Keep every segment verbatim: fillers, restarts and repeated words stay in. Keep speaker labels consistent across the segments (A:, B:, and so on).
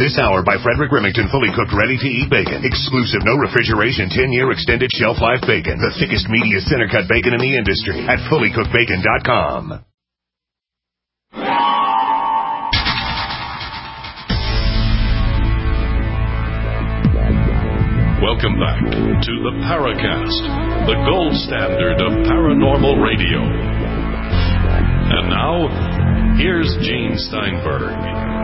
A: This hour by Frederick Remington, fully cooked, ready-to-eat bacon. Exclusive, no refrigeration, ten-year extended shelf life bacon. The thickest, meatiest, center-cut bacon in the industry at fully cooked bacon dot com.
B: Welcome back to the Paracast, the gold standard of paranormal radio. And now, here's Gene Steinberg.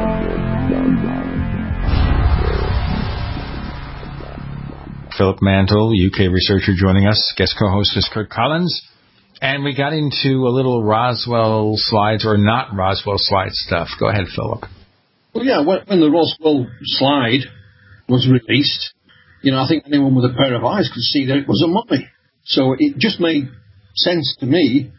C: Philip Mantle, U K researcher, joining us. Guest co-host is Kurt Collins. And we got into a little Roswell slides, or not Roswell slide stuff. Go ahead, Philip.
D: Well, yeah, when, when the Roswell slide was released, you know, I think anyone with a pair of eyes could see that it was a mummy. So it just made sense to me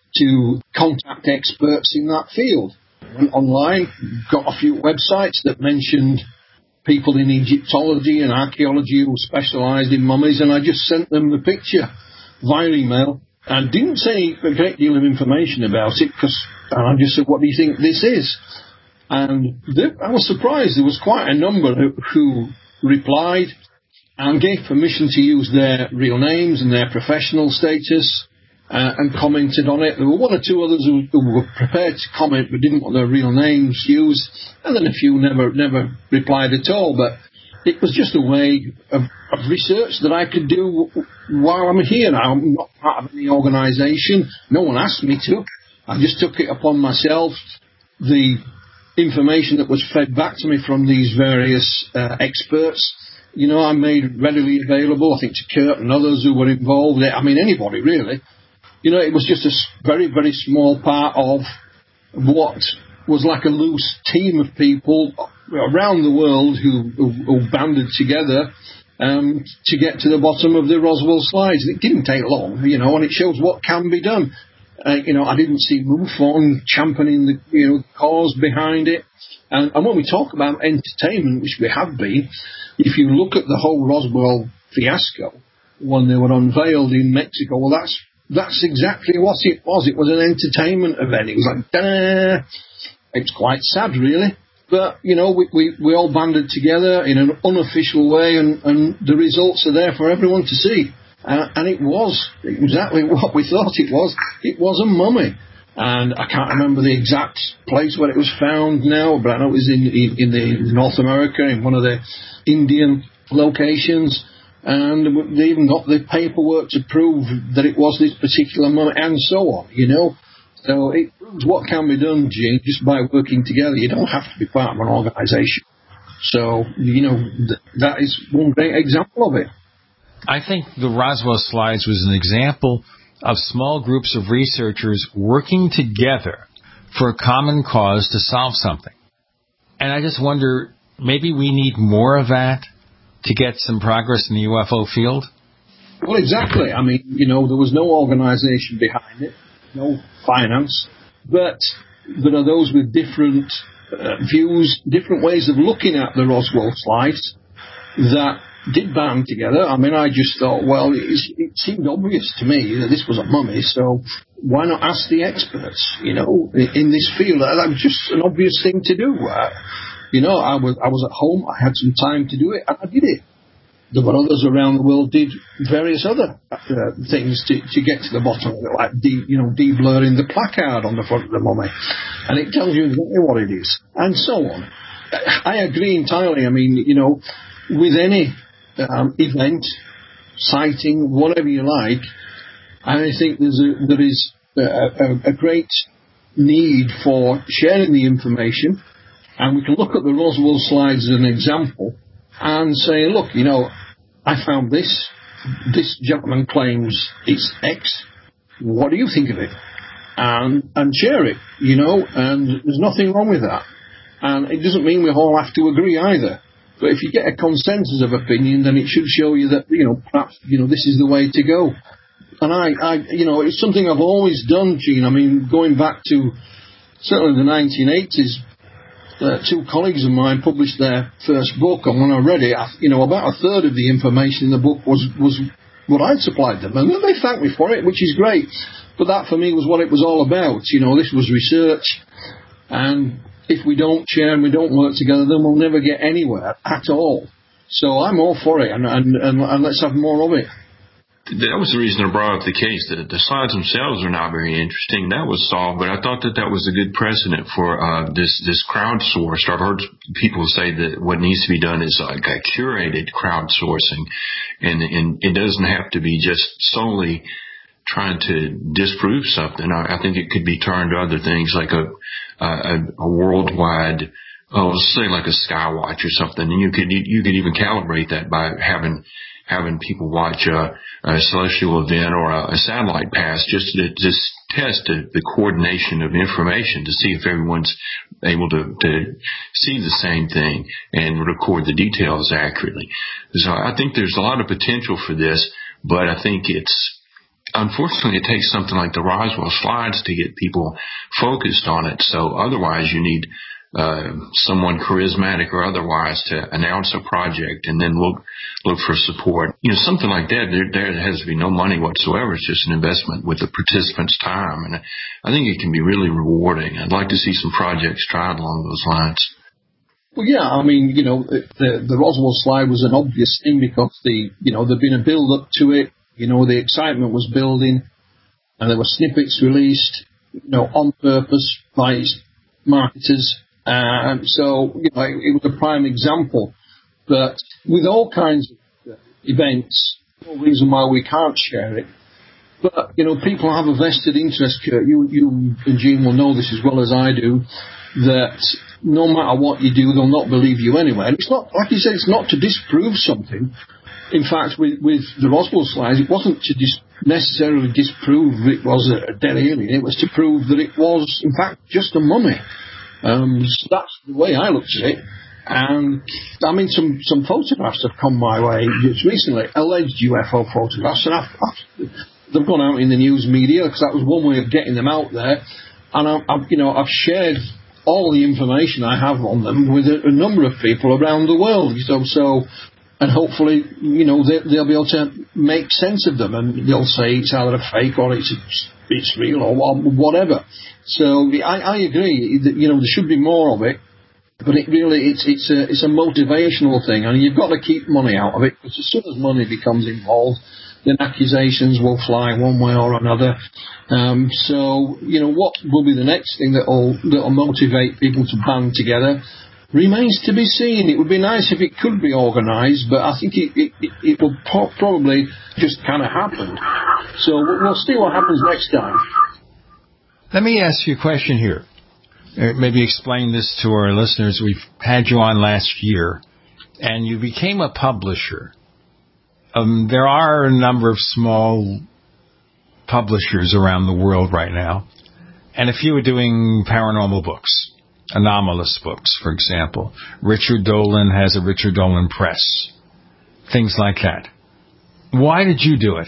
D: to contact experts in that field. Went online, got a few websites that mentioned people in Egyptology and archaeology who specialised in mummies, and I just sent them the picture via email and didn't say a great deal of information about it, because I just said, what do you think this is? And they, I was surprised. There was quite a number who, who replied and gave permission to use their real names and their professional status, uh, and commented on it. There were one or two others who, who were prepared to comment but didn't want their real names used, and then a few never never replied at all. But it was just a way of, of research that I could do while I'm here. I'm not part of any organisation. No one asked me to. I just took it upon myself. The information that was fed back to me from these various uh, experts, you know, I made readily available, I think, to Kurt and others who were involved. I mean, anybody, really. You know, it was just a very, very small part of what was like a loose team of people around the world who, who, who banded together um, to get to the bottom of the Roswell slides. It didn't take long, you know, and it shows what can be done. Uh, you know, I didn't see MUFON championing the, you know, cause behind it. And, and when we talk about entertainment, which we have been, if you look at the whole Roswell fiasco when they were unveiled in Mexico, well, that's that's exactly what it was. It was an entertainment event. It was like, da-da. It was quite sad, really. But, you know, we, we, we all banded together in an unofficial way, and, and the results are there for everyone to see. Uh, and it was exactly what we thought it was. It was a mummy. And I can't remember the exact place where it was found now, but I know it was in, in, in the North America, in one of the Indian locations. And they even got the paperwork to prove that it was this particular mummy, and so on, you know. So it proves what can be done, Gene, just by working together. You don't have to be part of an organisation. So, you know, th- that is one great example of it.
C: I think the Roswell slides was an example of small groups of researchers working together for a common cause to solve something. And I just wonder, maybe we need more of that to get some progress in the U F O field?
D: Well, exactly. I mean, you know, there was no organisation behind it, no finance, but there are those with different uh, views, different ways of looking at the Roswell slides that did band together. I mean, I just thought, well, it, it seemed obvious to me that this was a mummy, so why not ask the experts, you know, in, in this field? That was just an obvious thing to do. Uh, you know, I was I was at home, I had some time to do it, and I did it. There were others around the world did various other uh, things to, to get to the bottom of it, like de, you know, de-blurring the placard on the front of the mummy, and it tells you exactly what it is, and so on. I agree entirely. I mean, you know, with any um, event, sighting, whatever you like, I think there's a, there is a, a, a great need for sharing the information, and we can look at the Roswell slides as an example and say, look, you know, I found this, this gentleman claims it's X, what do you think of it? And, and share it, you know, and there's nothing wrong with that. And it doesn't mean we all have to agree either. But if you get a consensus of opinion, then it should show you that, you know, perhaps, you know, this is the way to go. And I, I, you know, it's something I've always done, Gene. I mean, going back to certainly the nineteen eighties, uh, two colleagues of mine published their first book, and when I read it, I, you know, about a third of the information in the book was, was what I'd supplied them. And they thanked me for it, which is great. But that, for me, was what it was all about. You know, this was research. And if we don't share and we don't work together, then we'll never get anywhere at all. So I'm all for it, and, and, and, and let's have more of it.
E: That was the reason I brought up the case, that the slides themselves are not very interesting. That was solved, but I thought that that was a good precedent for uh, this this crowdsourced. I've heard people say that what needs to be done is like a curated crowdsourcing, and, and it doesn't have to be just solely trying to disprove something. I, I think it could be turned to other things like a a, a worldwide, oh, let's say like a Skywatch or something, and you could you could even calibrate that by having. having people watch a, a celestial event or a, a satellite pass just to just test the, the coordination of information to see if everyone's able to, to see the same thing and record the details accurately. So I think there's a lot of potential for this, but I think it's, unfortunately, it takes something like the Roswell slides to get people focused on it. So otherwise you need Uh, someone charismatic or otherwise to announce a project and then look look for support. You know, something like that, there, there has to be no money whatsoever. It's just an investment with the participants' time. And I think it can be really rewarding. I'd like to see some projects tried along those lines.
D: Well, yeah, I mean, you know, the, the Roswell slide was an obvious thing because the, you know, there'd been a build-up to it. You know, the excitement was building and there were snippets released, you know, on purpose by its marketers. Um, so, you know, it, it was a prime example. But with all kinds of events, no reason why we can't share it. But, you know, people have a vested interest, Kurt. You, you and Gene will know this as well as I do, that no matter what you do, they'll not believe you anyway. And it's not, like you said, it's not to disprove something. In fact, with, with the Roswell slides, it wasn't to dis- necessarily disprove it was a dead alien. It was to prove that it was, in fact, just a mummy. Um, so that's the way I looked at it. And, I mean, some, some photographs have come my way just recently, alleged U F O photographs, and I've, I've, they've gone out in the news media, because that was one way of getting them out there. And, I, I've, you know, I've shared all the information I have on them with a, a number of people around the world. So, so and hopefully, you know, they, they'll be able to make sense of them, and they'll say it's either a fake or it's, it's real or whatever. So I, I agree that, you know, there should be more of it, but it really it's it's a it's a motivational thing, and you've got to keep money out of it, because as soon as money becomes involved, then accusations will fly one way or another. Um, so you know, what will be the next thing that will that will motivate people to band together remains to be seen. It would be nice if it could be organised, but I think it it, it, it will po- probably just kind of happen. So we'll see what happens next time.
C: Let me ask you a question here. Uh, maybe explain this to our listeners. We've had you on last year, and you became a publisher. Um, there are a number of small publishers around the world right now, and a few are doing paranormal books, anomalous books, for example. Richard Dolan has a Richard Dolan Press, things like that. Why did you do it?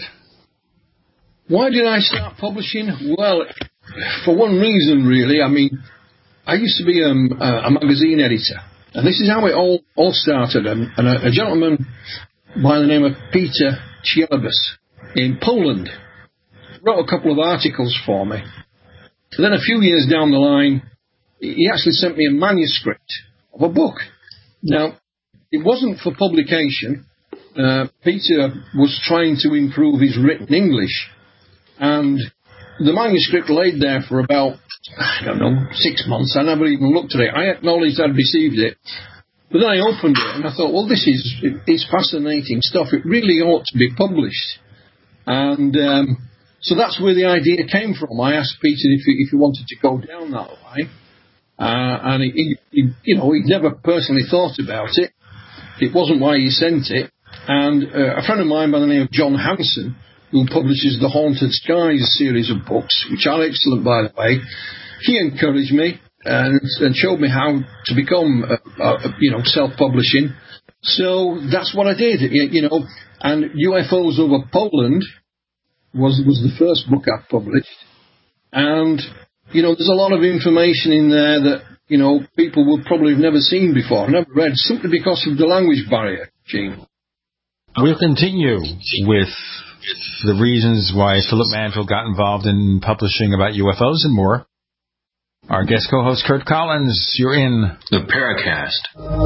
D: Why did I start publishing? Well, for one reason, really. I mean, I used to be um, a, a magazine editor, and this is how it all, all started. Um, and a, a gentleman by the name of Peter Cielebus in Poland wrote a couple of articles for me. And then a few years down the line, he actually sent me a manuscript of a book. Now, it wasn't for publication. Uh, Peter was trying to improve his written English, and the manuscript laid there for about, I don't know, six months. I never even looked at it. I acknowledged I'd received it. But then I opened it and I thought, well, this is it's fascinating stuff. It really ought to be published. And um, so that's where the idea came from. I asked Peter if he, if he wanted to go down that line. Uh, and, he, he, you know, he'd never personally thought about it. It wasn't why he sent it. And uh, a friend of mine by the name of John Hanson, who publishes the Haunted Skies series of books, which are excellent, by the way, he encouraged me and, and showed me how to become, uh, uh, you know, self-publishing. So that's what I did, you know. And U F Os over Poland was was the first book I published. And, you know, there's a lot of information in there that, you know, people will probably have never seen before, never read, simply because of the language barrier, Gene.
C: We'll continue with the reasons why Philip Manfield got involved in publishing about U F Os and more Our guest co-host, Kurt Collins, you're in
E: the Paracast.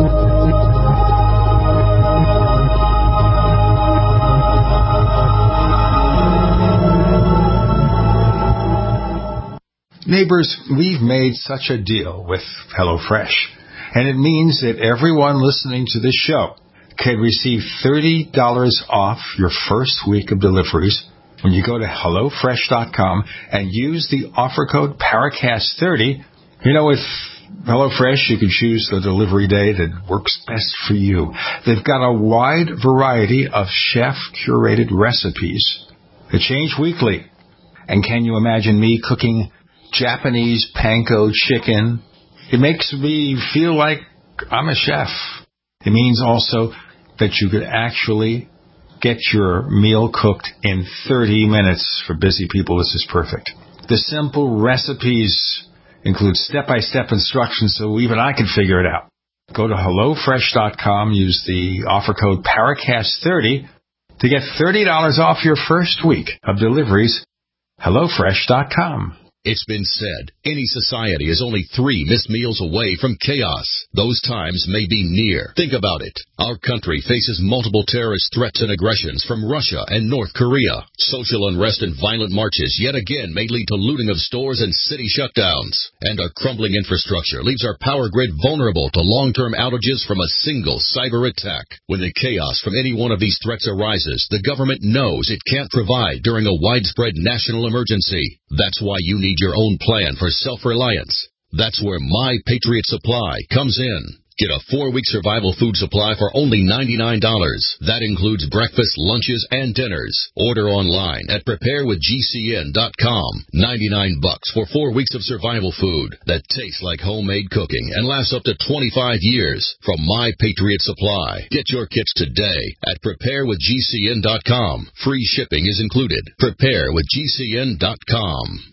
C: Neighbors, we've made such a deal with HelloFresh, and it means that everyone listening to this show can receive thirty dollars off your first week of deliveries when you go to hello fresh dot com and use the offer code Paracast thirty. You know, with HelloFresh, you can choose the delivery day that works best for you. They've got a wide variety of chef-curated recipes that change weekly. And can you imagine me cooking Japanese panko chicken? It makes me feel like I'm a chef. It means also that you could actually get your meal cooked in thirty minutes. For busy people, this is perfect. The simple recipes include step-by-step instructions so even I can figure it out. Go to hello fresh dot com, use the offer code Paracast thirty to get thirty dollars off your first week of deliveries. hello fresh dot com.
F: It's been said, any society is only three missed meals away from chaos. Those times may be near. Think about it. Our country faces multiple terrorist threats and aggressions from Russia and North Korea. Social unrest and violent marches yet again may lead to looting of stores and city shutdowns. And our crumbling infrastructure leaves our power grid vulnerable to long-term outages from a single cyber attack. When the chaos from any one of these threats arises, the government knows it can't provide during a widespread national emergency. That's why you need your own plan for self-reliance. That's where My Patriot Supply comes in. Get a four-week survival food supply for only ninety-nine dollars. That includes breakfast, lunches, and dinners. Order online at prepare with G C N dot com. ninety-nine bucks for four weeks of survival food that tastes like homemade cooking and lasts up to twenty-five years from My Patriot Supply. Get your kits today at prepare with G C N dot com. Free shipping is included. prepare with G C N dot com.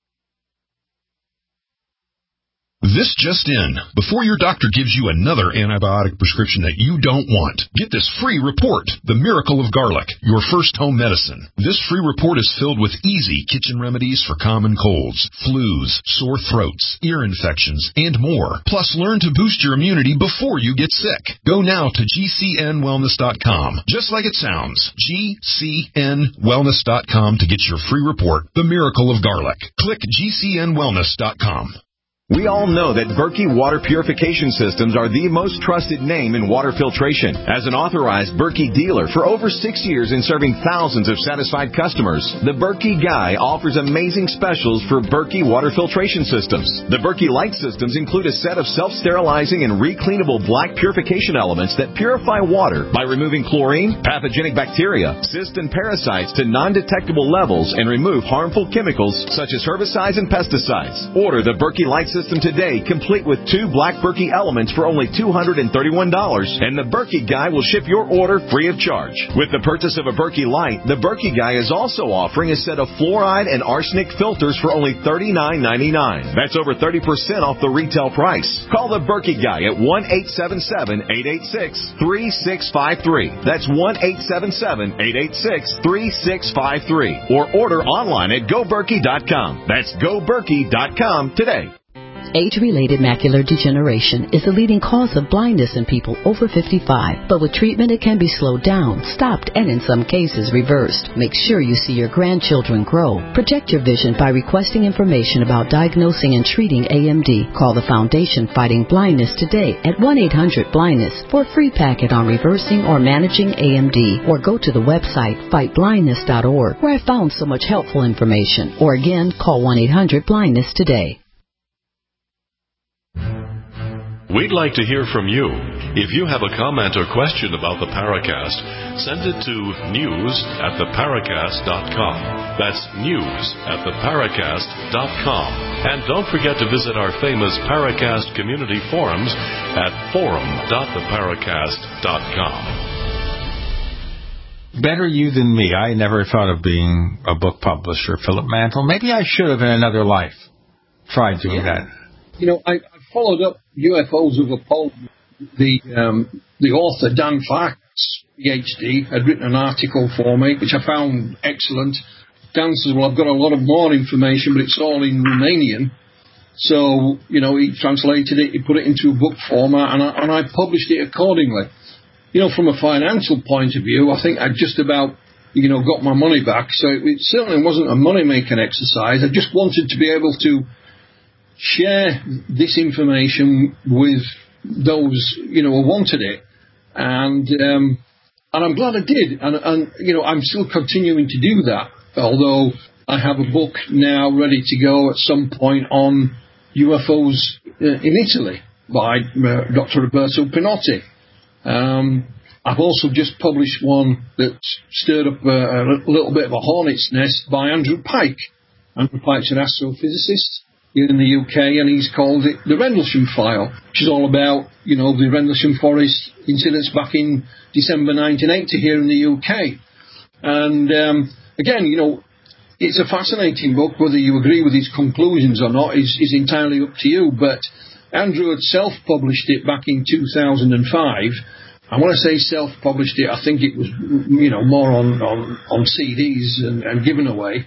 G: This just in. Before your doctor gives you another antibiotic prescription that you don't want, get this free report, The Miracle of Garlic, your first home medicine. This free report is filled with easy kitchen remedies for common colds, flus, sore throats, ear infections, and more. Plus, learn to boost your immunity before you get sick. Go now to G C N wellness dot com. Just like it sounds, G C N wellness dot com to get your free report, The Miracle of Garlic. Click G C N wellness dot com.
H: We all know that Berkey Water Purification Systems are the most trusted name in water filtration. As an authorized Berkey dealer for over six years and serving thousands of satisfied customers, the Berkey Guy offers amazing specials for Berkey Water Filtration Systems. The Berkey Light Systems include a set of self-sterilizing and recleanable black purification elements that purify water by removing chlorine, pathogenic bacteria, cysts, and parasites to non-detectable levels and remove harmful chemicals such as herbicides and pesticides. Order the Berkey Light System today, complete with two black Berkey elements for only two hundred thirty-one dollars, and the Berkey Guy will ship your order free of charge. With the purchase of a Berkey Light, the Berkey Guy is also offering a set of fluoride and arsenic filters for only thirty-nine ninety-nine. That's over thirty percent off the retail price. Call the Berkey Guy at one eight seven seven, eight eight six, three six five three. That's one eight seven seven, eight eight six, three six five three. Or order online at go berkey dot com. That's go berkey dot com today.
I: Age-related macular degeneration is the leading cause of blindness in people over fifty-five. But with treatment, it can be slowed down, stopped, and in some cases reversed. Make sure you see your grandchildren grow. Protect your vision by requesting information about diagnosing and treating A M D. Call the Foundation Fighting Blindness today at one eight hundred blindness for a free packet on reversing or managing A M D. Or go to the website fight blindness dot org, where I found so much helpful information. Or again, call one eight hundred blindness today.
B: We'd like to hear from you. If you have a comment or question about the Paracast, send it to news at the paracast dot com. That's news at the paracast dot com. And don't forget to visit our famous Paracast community forums at forum dot the paracast dot com.
C: Better you than me. I never thought of being a book publisher, Philip Mantle. Maybe I should have in another life tried doing yeah. that.
D: You know, I, I followed up U F Os of Apollo. The um, the author, Dan Farkas, P H D, had written an article for me, which I found excellent. Dan says, well, I've got a lot of more information, but it's all in Romanian. So, you know, he translated it, he put it into a book format, and I, and I published it accordingly. You know, from a financial point of view, I think I just about, you know, got my money back. So it, it certainly wasn't a money-making exercise. I just wanted to be able to share this information with those, you know, who wanted it. And um, and I'm glad I did. And, and, you know, I'm still continuing to do that, although I have a book now ready to go at some point on U F Os uh, in Italy by uh, Doctor Roberto Pinotti. Um, I've also just published one that stirred up uh, a little bit of a hornet's nest by Andrew Pike. Andrew Pike's an astrophysicist here in the U K, and he's called it the Rendlesham File, which is all about, you know, the Rendlesham Forest incidents back in December nineteen eighty here in the U K. And um, again, you know, it's a fascinating book. Whether you agree with his conclusions or not is, is entirely up to you. But Andrew had self-published it back in two thousand five. And when I say self-published it, I think it was, you know, more on, on, on C Ds and, and given away.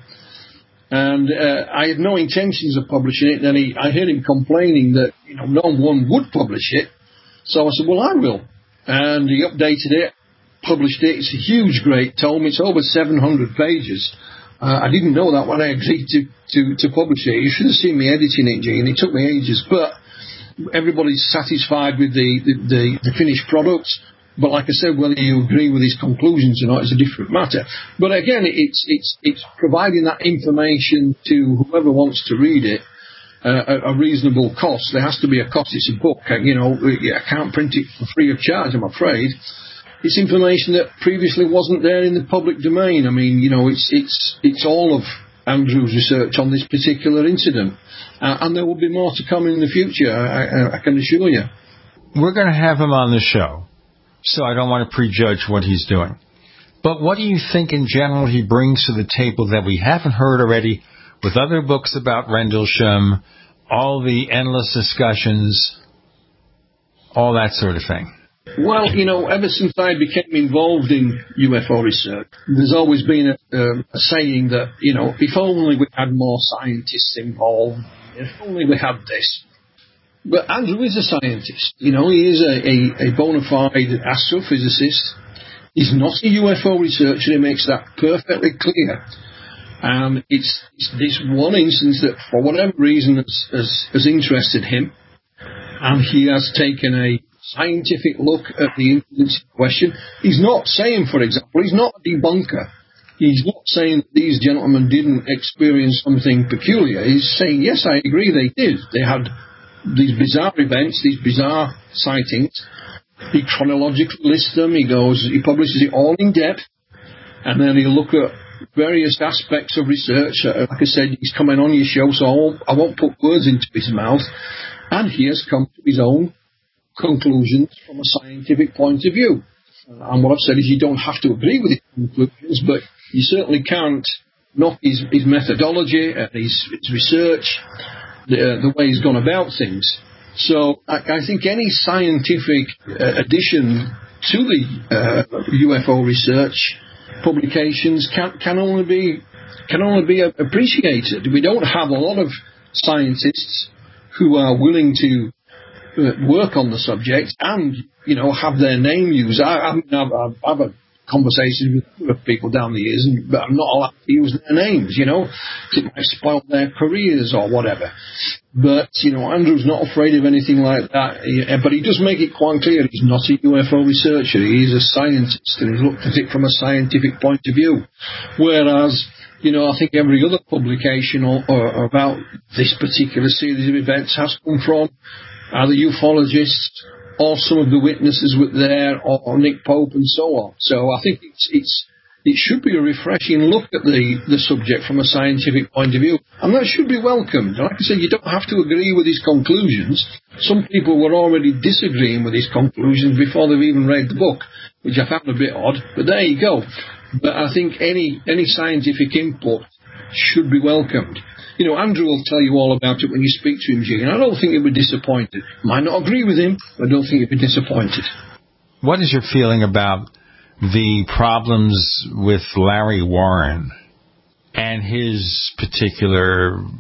D: And uh, I had no intentions of publishing it. Then he, I heard him complaining that, you know, no one would publish it. So I said, well, I will. And he updated it, published it. It's a huge, great tome. It's over seven hundred pages. Uh, I didn't know that when I agreed to, to, to publish it. You should have seen me editing it, Gene. It took me ages. But everybody's satisfied with the, the, the, the finished product. But like I said, whether you agree with his conclusions or not is a different matter. But again, it's it's it's providing that information to whoever wants to read it uh, at a reasonable cost. There has to be a cost. It's a book. You know, I can't print it for free of charge, I'm afraid. It's information that previously wasn't there in the public domain. I mean, you know, it's it's it's all of Andrew's research on this particular incident, uh, and there will be more to come in the future. I, I, I can assure you.
C: We're going to have him on the show, so I don't want to prejudge what he's doing. But what do you think in general he brings to the table that we haven't heard already with other books about Rendlesham, all the endless discussions, all that sort of thing?
D: Well, you know, ever since I became involved in U F O research, there's always been a, uh, a saying that, you know, if only we had more scientists involved, if only we had this. But Andrew is a scientist. You know, he is a, a, a bona fide astrophysicist. He's not a U F O researcher. He makes that perfectly clear. And it's, it's this one instance that, for whatever reason, has, has, has interested him. And he has taken a scientific look at the incidents in question. He's not saying, for example, he's not a debunker. He's not saying that these gentlemen didn't experience something peculiar. He's saying, yes, I agree, they did. They had these bizarre events, these bizarre sightings. He chronologically lists them. He goes, he publishes it all in depth, and then he'll look at various aspects of research. Uh, like I said, he's coming on your show, so I won't, I won't put words into his mouth. And he has come to his own conclusions from a scientific point of view. And what I've said is you don't have to agree with his conclusions, but you certainly can't knock his, his methodology and his, his research, the, uh, the way he's gone about things. So I, I think any scientific uh, addition to the uh, U F O research publications can, can only be can only be appreciated. We don't have a lot of scientists who are willing to uh, work on the subject and, you know, have their name used. I, I mean, I've, I've, I've had conversations with people down the years, and, but I'm not allowed to use their names, you know. It might spoil their careers or whatever. But, you know, Andrew's not afraid of anything like that. He, but he does make it quite clear he's not a U F O researcher. He's a scientist, and he's looked at it from a scientific point of view. Whereas, you know, I think every other publication or, or about this particular series of events has come from either ufologists or some of the witnesses were there, or, or Nick Pope and so on. So I think it's it's it should be a refreshing look at the, the subject from a scientific point of view. And that should be welcomed. Like I said, you don't have to agree with his conclusions. Some people were already disagreeing with his conclusions before they've even read the book, which I found a bit odd. But there you go. But I think any any scientific input should be welcomed. You know, Andrew will tell you all about it when you speak to him, Gene. I don't think he'll be disappointed. Might not agree with him, but I don't think he'll be disappointed.
C: What is your feeling about the problems with Larry Warren and his particular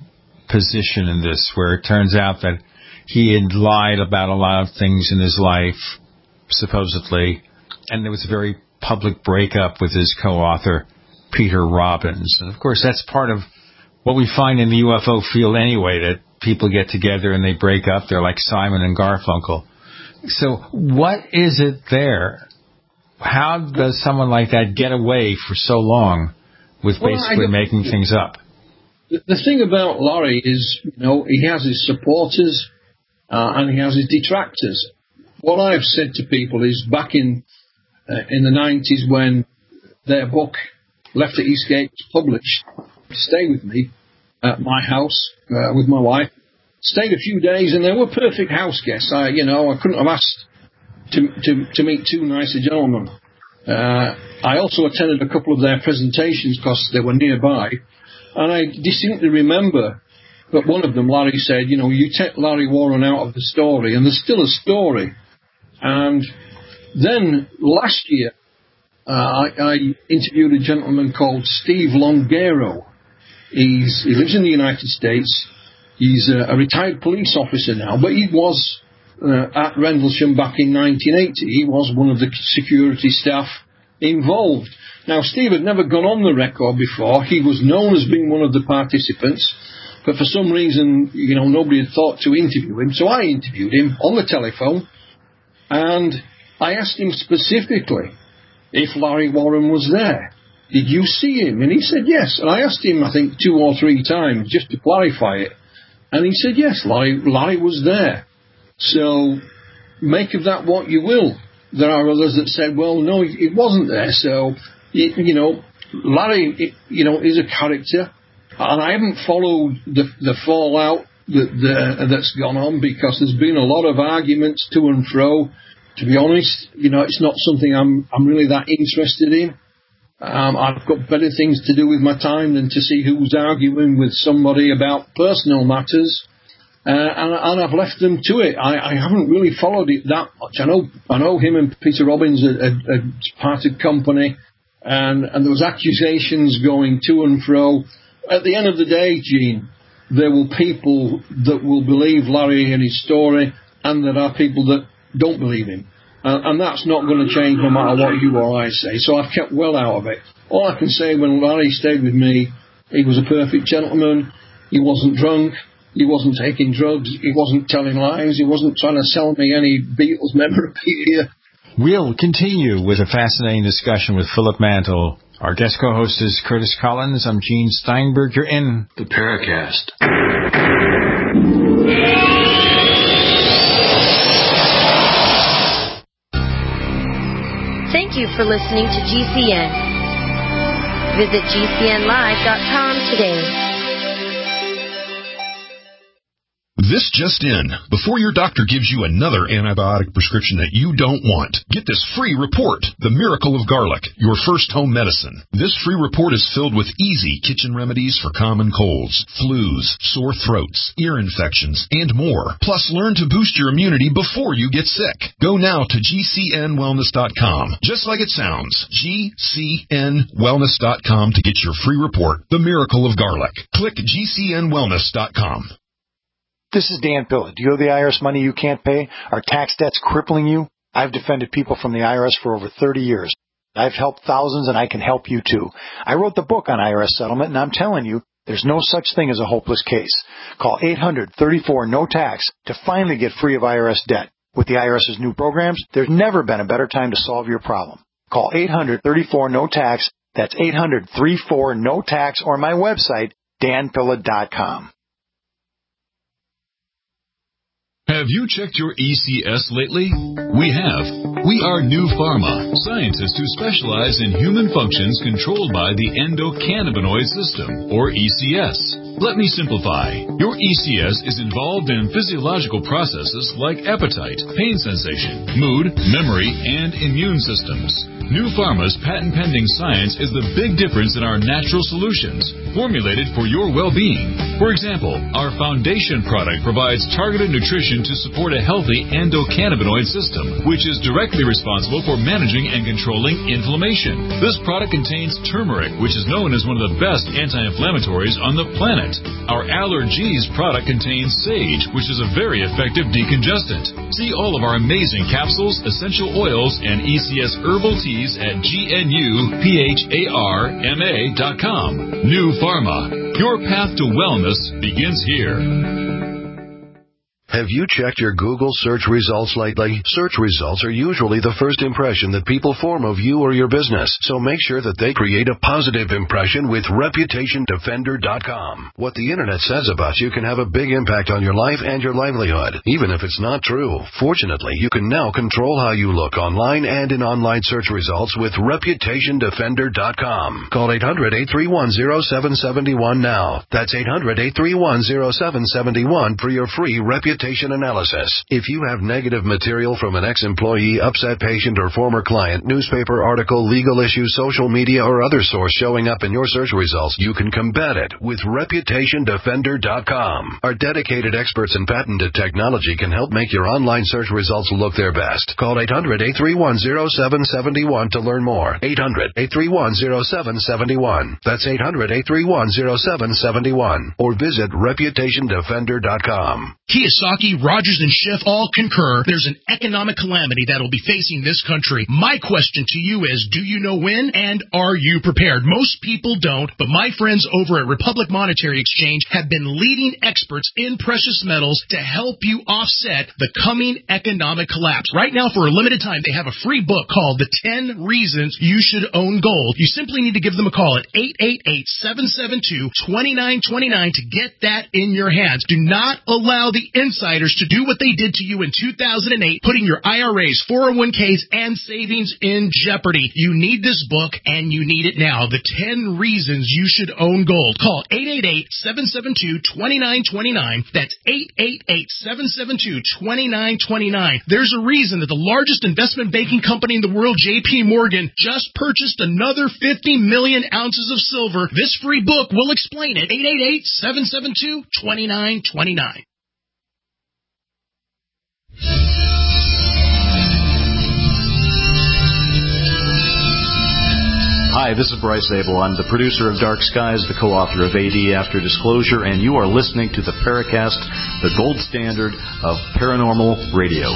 C: position in this, where it turns out that he had lied about a lot of things in his life, supposedly, and there was a very public breakup with his co-author, Peter Robbins. And, of course, that's part of what we find in the U F O field anyway, that people get together and they break up. They're like Simon and Garfunkel. So what is it there? How does someone like that get away for so long with
D: well,
C: basically making things up?
D: The, the thing about Larry is, you know, he has his supporters uh, and he has his detractors. What I've said to people is back in uh, in the nineties when their book Left at Eastgate was published, stay with me at my house uh, with my wife. Stayed a few days, and they were perfect house guests. I, you know, I couldn't have asked to to, to meet two nicer gentlemen. Uh, I also attended a couple of their presentations because they were nearby, and I distinctly remember that one of them, Larry, said, "You know, you take Larry Warren out of the story, and there's still a story." And then last year, uh, I, I interviewed a gentleman called Steve Longero. He's, he lives in the United States. He's a, a retired police officer now, but he was uh, at Rendlesham back in nineteen eighty. He was one of the security staff involved. Now, Steve had never gone on the record before. He was known as being one of the participants, but for some reason, you know, nobody had thought to interview him. So I interviewed him on the telephone, and I asked him specifically if Larry Warren was there. Did you see him? And he said yes. And I asked him, I think, two or three times just to clarify it. And he said yes, Larry, Larry was there. So make of that what you will. There are others that said, well, no, it wasn't there. So, you know, Larry, it, you know, is a character. And I haven't followed the, the fallout that, the, that's gone on because there's been a lot of arguments to and fro. To be honest, you know, it's not something I'm I'm really that interested in. Um, I've got better things to do with my time than to see who's arguing with somebody about personal matters, uh, and, and I've left them to it. I, I haven't really followed it that much. I know I know him and Peter Robbins are, are, are parted company, and, and there was accusations going to and fro. At the end of the day, Gene, there will people that will believe Larry and his story, and there are people that don't believe him. Uh, and that's not going to change no matter what you or I say. So I've kept well out of it. All I can say, when Larry stayed with me, he was a perfect gentleman. He wasn't drunk. He wasn't taking drugs. He wasn't telling lies. He wasn't trying to sell me any Beatles memorabilia.
C: We'll continue with a fascinating discussion with Philip Mantle. Our guest co-host is Curtis Collins. I'm Gene Steinberg. You're in
E: the Paracast.
J: Thank you for listening to G C N. Visit G C N live dot com today.
G: This just in. Before your doctor gives you another antibiotic prescription that you don't want, get this free report, The Miracle of Garlic, your first home medicine. This free report is filled with easy kitchen remedies for common colds, flus, sore throats, ear infections, and more. Plus, learn to boost your immunity before you get sick. Go now to G C N wellness dot com. Just like it sounds, G C N wellness dot com to get your free report, The Miracle of Garlic. Click G C N wellness dot com.
K: This is Dan Pilla. Do you owe the I R S money you can't pay? Are tax debts crippling you? I've defended people from the I R S for over thirty years. I've helped thousands, and I can help you too. I wrote the book on I R S settlement, and I'm telling you, there's no such thing as a hopeless case. Call eight hundred, thirty-four, no tax to finally get free of I R S debt. With the IRS's new programs, there's never been a better time to solve your problem. Call eight hundred, thirty-four, no tax. That's eight hundred, thirty-four, no tax, or my website, dan pilla dot com.
L: Have you checked your E C S lately? We have. We are New Pharma, scientists who specialize in human functions controlled by the endocannabinoid system, or E C S. Let me simplify. Your E C S is involved in physiological processes like appetite, pain sensation, mood, memory, and immune systems. New Pharma's patent-pending science is the big difference in our natural solutions, formulated for your well-being. For example, our foundation product provides targeted nutrition to support a healthy endocannabinoid system, which is directly responsible for managing and controlling inflammation. This product contains turmeric, which is known as one of the best anti-inflammatories on the planet. Our Allergies product contains sage, which is a very effective decongestant. See all of our amazing capsules, essential oils, and E C S herbal teas at G N U P H A R M A dot com. New Pharma. Your path to wellness begins here.
M: Have you checked your Google search results lately? Search results are usually the first impression that people form of you or your business, so make sure that they create a positive impression with Reputation Defender dot com. What the Internet says about you can have a big impact on your life and your livelihood, even if it's not true. Fortunately, you can now control how you look online and in online search results with Reputation Defender dot com. Call eight hundred, eight three one, zero seven seven one now. That's eight hundred, eight three one, zero seven seven one for your free Reputation analysis. If you have negative material from an ex-employee, upset patient, or former client, newspaper article, legal issue, social media, or other source showing up in your search results, you can combat it with Reputation Defender dot com. Our dedicated experts in patented technology can help make your online search results look their best. Call eight hundred, eight three one, zero seven seven one to learn more. eight hundred, eight three one, zero seven seven one. That's eight hundred, eight three one, zero seven seven one. Or visit Reputation Defender dot com.
N: Kiyosaki, Rogers, and Schiff all concur there's an economic calamity that will be facing this country. My question to you is, do you know when, and are you prepared? Most people don't, but my friends over at Republic Monetary Exchange have been leading experts in precious metals to help you offset the coming economic collapse. Right now, for a limited time, they have a free book called The ten Reasons You Should Own Gold. You simply need to give them a call at eight eight eight, seven seven two, two nine two nine to get that in your hands. Do not allow the insiders to do what they did to you in two thousand eight, putting your I R As, four oh one k's, and savings in jeopardy. You need this book, and you need it now. The ten Reasons You Should Own Gold. Call eight eight eight, seven seven two, two nine two nine. That's eight eight eight, seven seven two, two nine two nine. There's a reason that the largest investment banking company in the world, J P Morgan, just purchased another fifty million ounces of silver. This free book will explain it. eight eight eight, seven seven two, two nine two nine.
O: Hi, this is Bryce Abel. I'm the producer of Dark Skies, the co-author of A D After Disclosure, and you are listening to the Paracast, the gold standard of paranormal radio.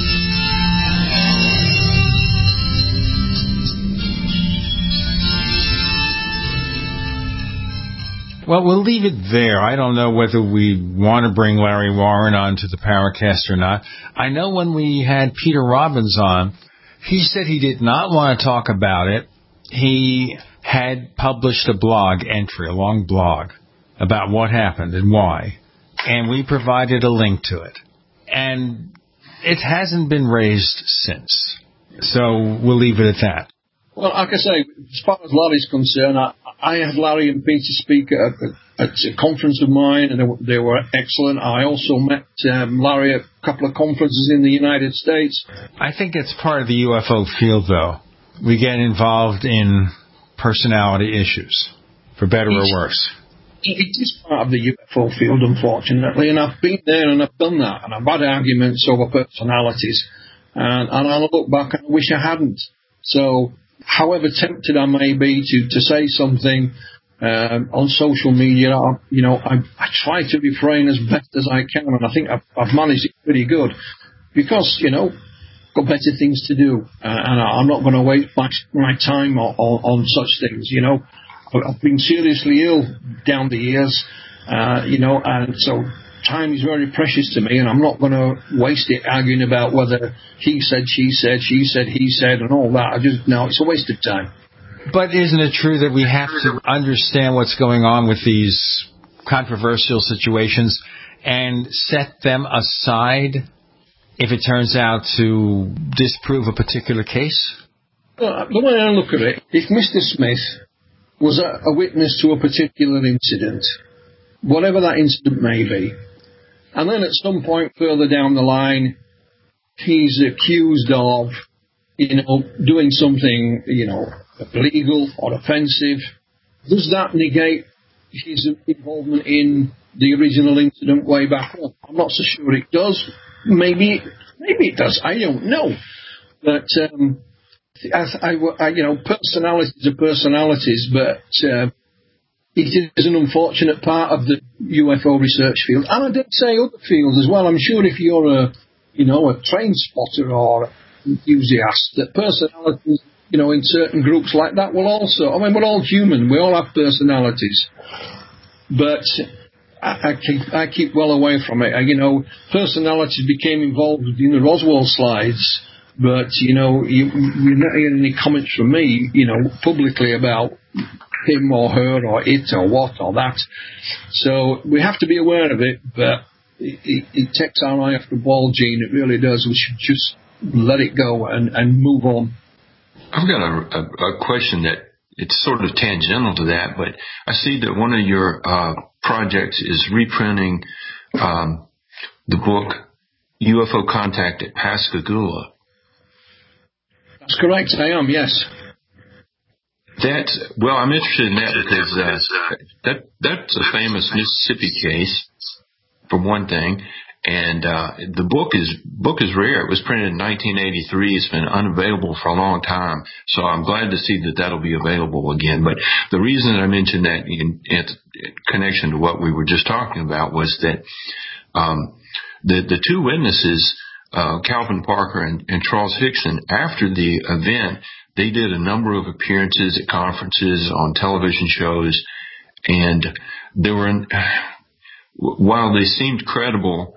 C: Well, we'll leave it there. I don't know whether we want to bring Larry Warren on to the Paracast or not. I know when we had Peter Robbins on, he said he did not want to talk about it. He had published a blog entry, a long blog, about what happened and why, and we provided a link to it. And it hasn't been raised since. So we'll leave it at that.
D: Well, like I say, as far as Larry's concerned, I, I had Larry and Peter speak at, at a conference of mine, and they were, they were excellent. I also met um, Larry at a couple of conferences in the United States.
C: I think it's part of the U F O field, though. We get involved in personality issues, for better or worse.
D: It is part of the U F O field, unfortunately, and I've been there and I've done that, and I've had arguments over personalities, and, and I look back and I wish I hadn't. So, however tempted I may be to, to say something um, on social media, I, you know, I, I try to refrain as best as I can, and I think I've, I've managed it pretty good, because, you know, got better things to do, uh, and I'm not going to waste my, my time on, on, on such things, you know. I've been seriously ill down the years, uh, you know, and so time is very precious to me, and I'm not going to waste it arguing about whether he said, she said, she said, he said, and all that. I just, no, it's a waste of time.
C: But isn't it true that we have to understand what's going on with these controversial situations and set them aside if it turns out to disprove a particular case?
D: Well, the way I look at it, if Mister Smith was a, a witness to a particular incident, whatever that incident may be, and then at some point further down the line, he's accused of, you know, doing something, you know, illegal or offensive, does that negate his involvement in the original incident way back up. I'm not so sure it does. Maybe, maybe it does. I don't know. But um, as I, I, you know, personalities are personalities, but uh, it is an unfortunate part of the U F O research field, and I did say other fields as well. I'm sure if you're a, you know, a train spotter or enthusiast, that personalities, you know, in certain groups like that will also. I mean, we're all human. We all have personalities, but I, I keep I keep well away from it. I, you know, personalities became involved in the Roswell slides, but you know, you, you're not hearing any comments from me, you know, publicly about him or her or it or what or that. So we have to be aware of it, but it, it, it takes our eye off the ball, Gene. It really does. We should just let it go and, and move on.
E: I've got a, a, a question that it's sort of tangential to that, but I see that one of your uh, projects is reprinting um, the book U F O Contact at Pascagoula.
D: That's correct. I am, yes.
E: That's, well, I'm interested in that because uh, that that's a famous Mississippi case, for one thing, and uh, the book is book is rare. It was printed in nineteen eighty-three. It's been unavailable for a long time, so I'm glad to see that that'll be available again. But the reason that I mentioned that in, in connection to what we were just talking about was that um, the the two witnesses, uh, Calvin Parker and, and Charles Hickson, after the event, they did a number of appearances at conferences, on television shows, and they were, in, while they seemed credible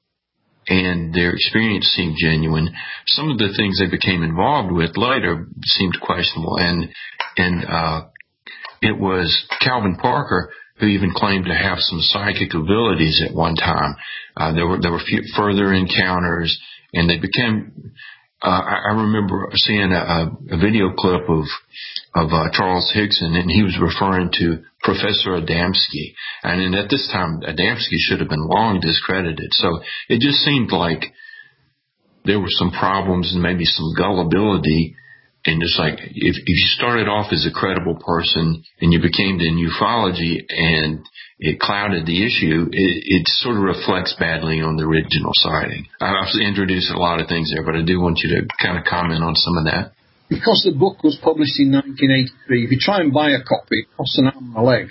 E: and their experience seemed genuine, some of the things they became involved with later seemed questionable. And and uh, it was Calvin Parker who even claimed to have some psychic abilities at one time. Uh, there were there were few further encounters, and they became. Uh, I remember seeing a, a video clip of of uh, Charles Hickson, and he was referring to Professor Adamski. And then at this time, Adamski should have been long discredited. So it just seemed like there were some problems and maybe some gullibility. And just like if, if you started off as a credible person and you became in ufology and it clouded the issue, it, it sort of reflects badly on the original sighting. I've introduced a lot of things there, but I do want you to kind of comment on some of that.
D: Because the book was published in nineteen eighty-three, if you try and buy a copy, it costs an arm and a leg.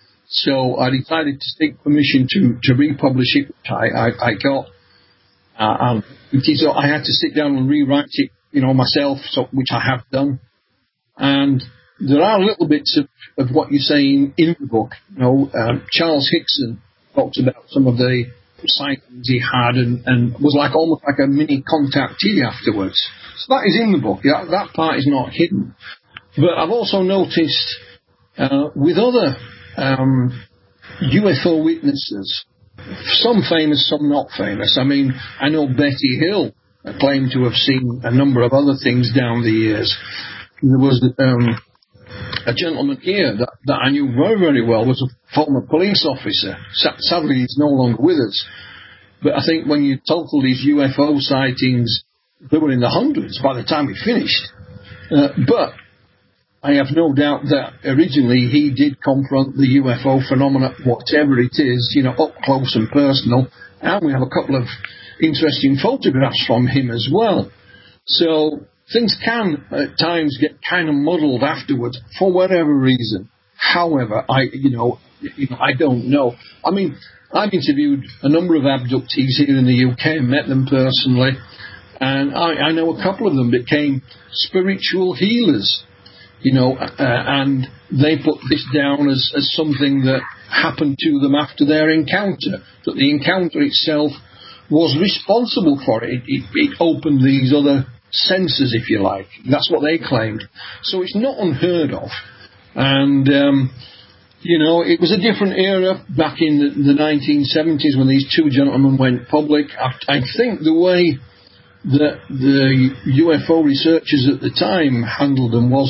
D: So I decided to seek permission to, to republish it, which I, I, I got. Uh, and it is, I had to sit down and rewrite it, you know, myself, so, which I have done. And there are little bits of, of what you're saying in the book. You know, um, Charles Hickson talks about some of the sightings he had and, and was like almost like a mini contactee afterwards. So that is in the book. That, that part is not hidden. But I've also noticed uh, with other um, U F O witnesses, some famous, some not famous. I mean, I know Betty Hill claimed to have seen a number of other things down the years. There was um, a gentleman here that, that I knew very, very well, was a former police officer. Sa- sadly, he's no longer with us. But I think when you total these U F O sightings, they were in the hundreds by the time we finished. Uh, but I have no doubt that originally he did confront the U F O phenomena, whatever it is, you know, up close and personal. And we have a couple of interesting photographs from him as well. So things can at times get kind of muddled afterwards for whatever reason. However, I, you know, you know, I don't know. I mean, I've interviewed a number of abductees here in the U K and met them personally, and I, I know a couple of them became spiritual healers, you know, uh, and they put this down as, as something that happened to them after their encounter, that the encounter itself was responsible for it. It, it. it opened these other senses, if you like. That's what they claimed. So it's not unheard of. And, um, you know, it was a different era back in the, the nineteen seventies when these two gentlemen went public. I, I think the way that the U F O researchers at the time handled them was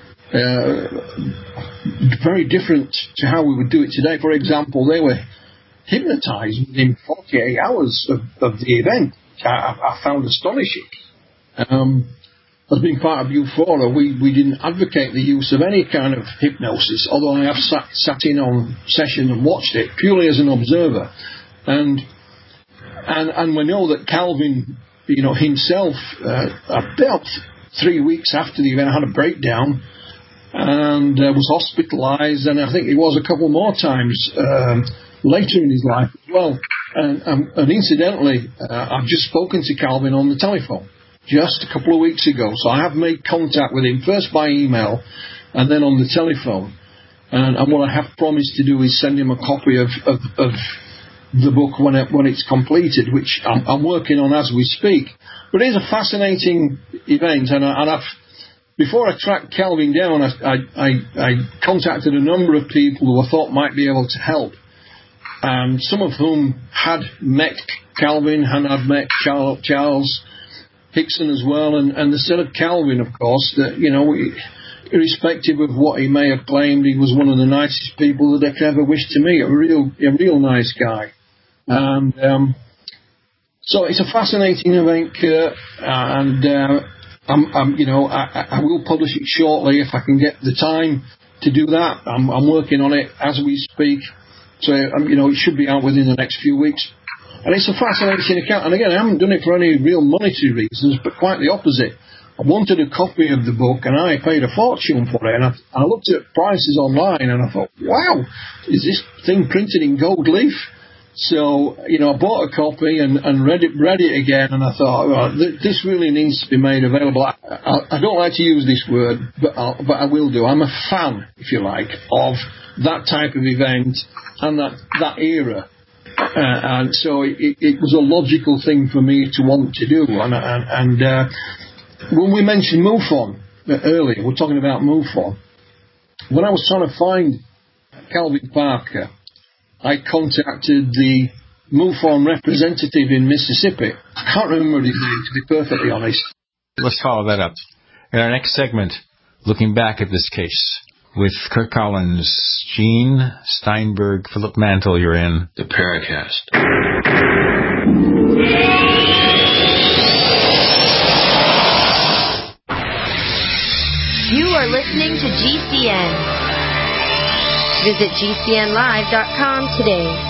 D: uh, very different to how we would do it today. For example, they were hypnotized within forty-eight hours of, of the event, which I, I found astonishing. Um, as being part of Eufora, we, we didn't advocate the use of any kind of hypnosis, although I have sat, sat in on sessions and watched it purely as an observer. And and and we know that Calvin, you know, himself, uh, about three weeks after the event, had a breakdown and uh, was hospitalized, and I think it was a couple more times um, later in his life as well. And, um, and incidentally, uh, I've just spoken to Calvin on the telephone just a couple of weeks ago. So I have made contact with him, first by email and then on the telephone. And, and what I have promised to do is send him a copy of, of, of the book when, it, when it's completed, which I'm, I'm working on as we speak. But it is a fascinating event, and, I, and I've, before I tracked Calvin down, I, I, I, I contacted a number of people who I thought might be able to help. And some of whom had met Calvin, and had met Charles Hickson as well, and, and they said of Calvin, of course, that, you know, irrespective of what he may have claimed, he was one of the nicest people that they could ever wish to meet, a real, a real nice guy. And um, so it's a fascinating event, Kurt, and uh, I'm, I'm, you know, I, I will publish it shortly if I can get the time to do that. I'm, I'm working on it as we speak. So, um, you know, it should be out within the next few weeks. And it's a fascinating account. And again, I haven't done it for any real monetary reasons, but quite the opposite. I wanted a copy of the book, and I paid a fortune for it. And I, I looked at prices online, and I thought, wow, is this thing printed in gold leaf? So, you know, I bought a copy and, and read it read it again, and I thought, well, th- this really needs to be made available. I, I, I don't like to use this word, but, I'll, but I will do. I'm a fan, if you like, of that type of event and that, that era. Uh, and so it, it was a logical thing for me to want to do. And, and, and uh, when we mentioned MUFON earlier, we're talking about MUFON. When I was trying to find Calvin Parker, I contacted the MUFON representative in Mississippi. I can't remember his name, to be perfectly honest.
C: Let's follow that up. In our next segment, looking back at this case, with Kurt Collins, Gene Steinberg, Philip Mantle, you're in
E: the Paracast.
J: You are listening to G C N. Visit G C N live dot com today.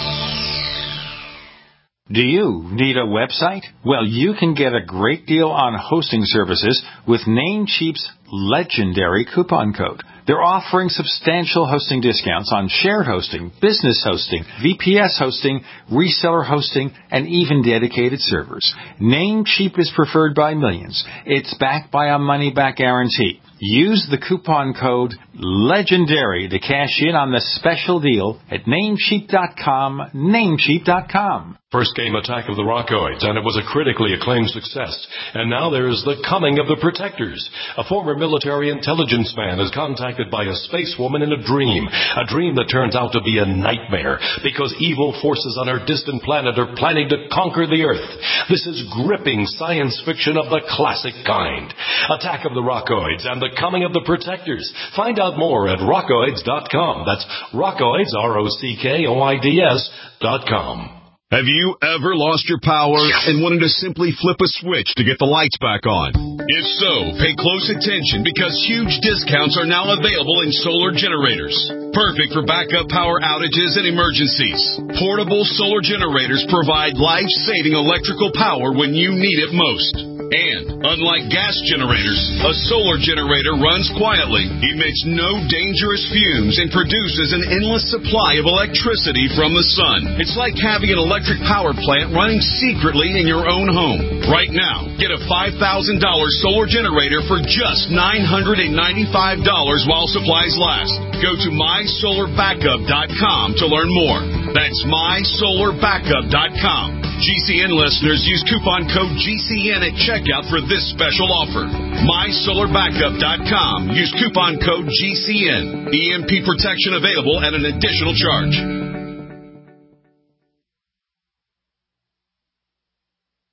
C: Do you need a website? Well, you can get a great deal on hosting services with Namecheap's legendary coupon code. They're offering substantial hosting discounts on shared hosting, business hosting, V P S hosting, reseller hosting, and even dedicated servers. Namecheap is preferred by millions. It's backed by a money-back guarantee. Use the coupon code LEGENDARY to cash in on the special deal at Namecheap dot com, Namecheap dot com.
B: First came Attack of the Rockoids, and it was a critically acclaimed success. And now there's The Coming of the Protectors. A former military intelligence man is contacted by a space woman in a dream. A dream that turns out to be a nightmare because evil forces on our distant planet are planning to conquer the Earth. This is gripping science fiction of the classic kind. Attack of the Rockoids and The Coming of the Protectors. Find out more at rockoids dot com. That's Rockoids, R O C K O I D S dot com.
G: Have you ever lost your power and wanted to simply flip a switch to get the lights back on? If so, pay close attention because huge discounts are now available in solar generators. Perfect for backup power outages and emergencies. Portable solar generators provide life-saving electrical power when you need it most. And, unlike gas generators, a solar generator runs quietly, emits no dangerous fumes, and produces an endless supply of electricity from the sun. It's like having an electric power plant running secretly in your own home. Right now, get a five thousand dollars solar generator for just nine hundred ninety-five dollars while supplies last. Go to my solar backup dot com to learn more. That's my solar backup dot com. G C N listeners use coupon code G C N at checkout for this special offer. my solar backup dot com. Use coupon code G C N. E M P protection available at an additional charge.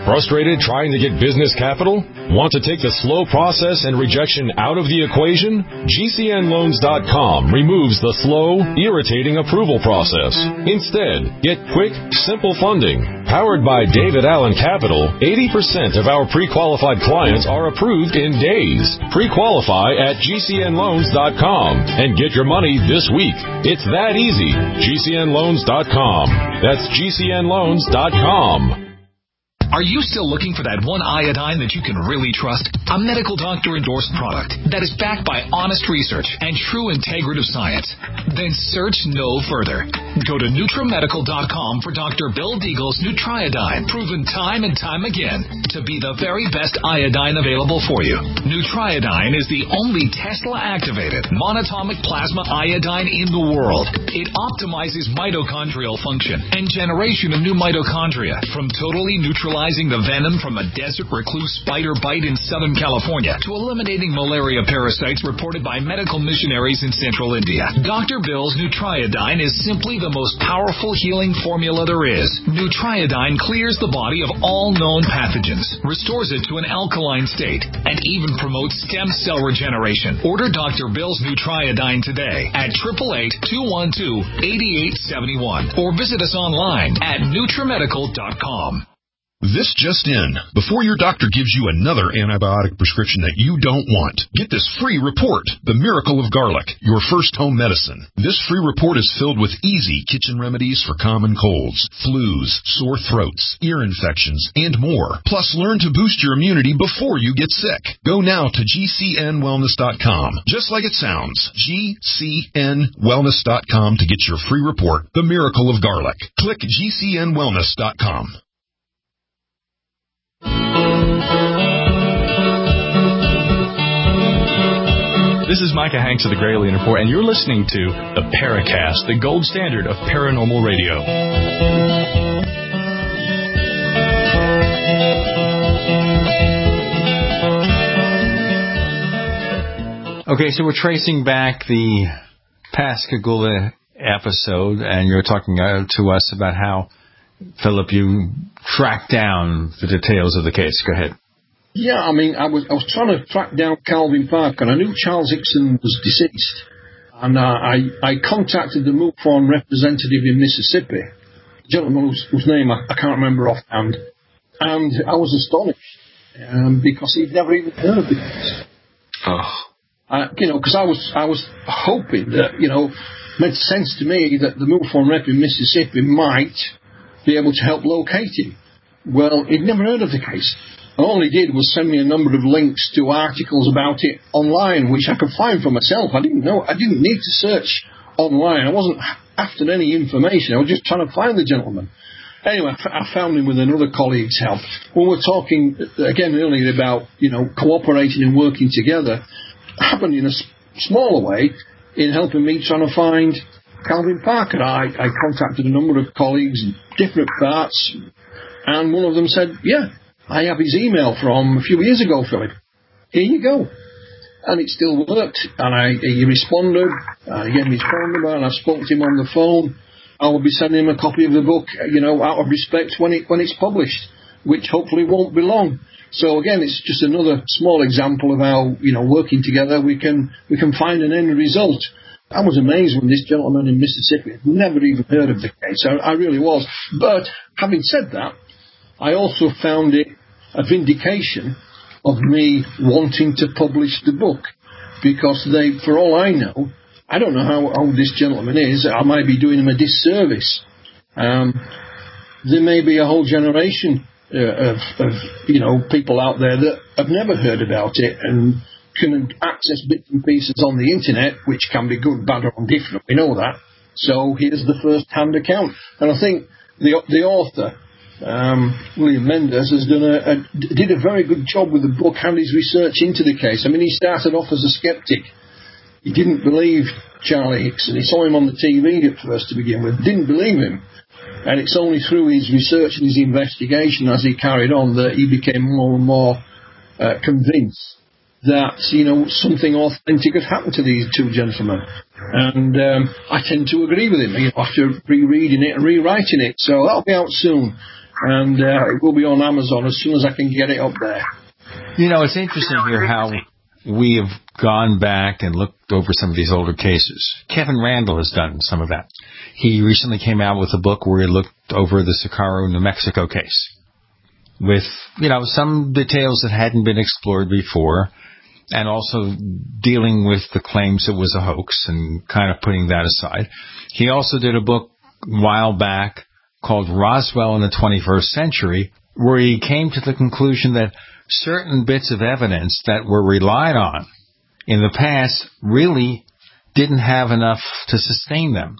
P: Frustrated trying to get business capital? Want to take the slow process and rejection out of the equation? G C N loans dot com removes the slow, irritating approval process. Instead, get quick, simple funding. Powered by David Allen Capital, eighty percent of our pre-qualified clients are approved in days. Pre-qualify at G C N loans dot com and get your money this week. It's that easy. G C N loans dot com. That's G C N loans dot com.
Q: Are you still looking for that one iodine that you can really trust? A medical doctor endorsed product that is backed by honest research and true integrative science? Then search no further. Go to NutriMedical dot com for Doctor Bill Deagle's Nutriodine, proven time and time again to be the very best iodine available for you. Nutriodine is the only Tesla-activated monatomic plasma iodine in the world. It optimizes mitochondrial function and generation of new mitochondria from totally neutralizing the venom from a desert recluse spider bite in Southern California to eliminating malaria parasites reported by medical missionaries in central India. Doctor Bill's Nutriodine is simply the most powerful healing formula there is. Nutriodine clears the body of all known pathogens, restores it to an alkaline state, and even promotes stem cell regeneration. Order Doctor Bill's Nutriodine today at eight eight eight, two one two, eight eight seven one or visit us online at NutriMedical dot com.
G: This just in. Before your doctor gives you another antibiotic prescription that you don't want, get this free report, The Miracle of Garlic, your first home medicine. This free report is filled with easy kitchen remedies for common colds, flus, sore throats, ear infections, and more. Plus, learn to boost your immunity before you get sick. Go now to G C N wellness dot com. Just like it sounds, G C N wellness dot com to get your free report, The Miracle of Garlic. Click G C N wellness dot com.
R: This is Micah Hanks of the Gralien Report, and you're listening to the Paracast, the gold standard of paranormal radio.
C: Okay, so we're tracing back the Pascagoula episode, and you're talking uh, to us about how, Philip, you tracked down the details of the case. Go ahead.
D: Yeah, I mean, I was I was trying to track down Calvin Parker, and I knew Charles Hickson was deceased. And uh, I, I contacted the MUFON representative in Mississippi, a gentleman whose, whose name I, I can't remember offhand. And I was astonished, um, because he'd never even heard of the case.
E: Oh.
D: Uh, you know, because I was, I was hoping that, you know, it made sense to me that the MUFON rep in Mississippi might be able to help locate him. Well, he'd never heard of the case. All he did was send me a number of links to articles about it online, which I could find for myself. I didn't know, I didn't need to search online. I wasn't after any information. I was just trying to find the gentleman. Anyway, I found him with another colleague's help. When we're talking again earlier about, you know, cooperating and working together, it happened in a smaller way in helping me trying to find Calvin Parker. I, I contacted a number of colleagues in different parts, and one of them said, yeah, I have his email from a few years ago, Philip. Here you go. And it still worked. And I, he responded. Uh, he gave me his phone number, and I spoke to him on the phone. I will be sending him a copy of the book, you know, out of respect when it when it's published, which hopefully won't be long. So again, it's just another small example of how, you know, working together we can we can find an end result. I was amazed when this gentleman in Mississippi had never even heard of the case. I, I really was. But having said that, I also found it a vindication of me wanting to publish the book, because they, for all I know, I don't know how old this gentleman is. I might be doing him a disservice. Um, there may be a whole generation uh, of, of, you know, people out there that have never heard about it and can access bits and pieces on the internet, which can be good, bad, or indifferent. We know that. So here's the first-hand account. And I think the the author, um, William Mendes, has done a, a did a very good job with the book and his research into the case. I mean, he started off as a skeptic. He didn't believe Charlie Hickson. He saw him on the T V at first to begin with, didn't believe him. And it's only through his research and his investigation as he carried on that he became more and more uh, convinced that, you know, something authentic had happened to these two gentlemen. And um, I tend to agree with him, you know, after rereading it and rewriting it. So that'll be out soon. and uh, it will be on Amazon as soon as I can get it up there.
C: You know, it's interesting here how we have gone back and looked over some of these older cases. Kevin Randall has done some of that. He recently came out with a book where he looked over the Sicario, New Mexico case with, you know, some details that hadn't been explored before, and also dealing with the claims it was a hoax and kind of putting that aside. He also did a book a while back called Roswell in the twenty-first century, where he came to the conclusion that certain bits of evidence that were relied on in the past really didn't have enough to sustain them.